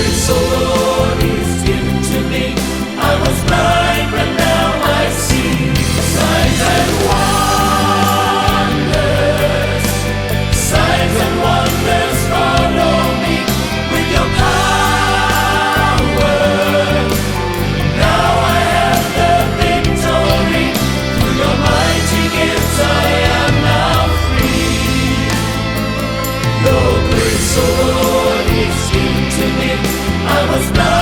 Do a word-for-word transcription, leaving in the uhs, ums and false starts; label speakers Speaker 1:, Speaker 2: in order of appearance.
Speaker 1: grace, O Lord, is given to me. I was blind, but now I see. Signs and wonders, signs and wonders follow me with your power. Now I have the victory. Through your mighty gifts I am now free. Your grace, O Lord, is given to me. I was blind.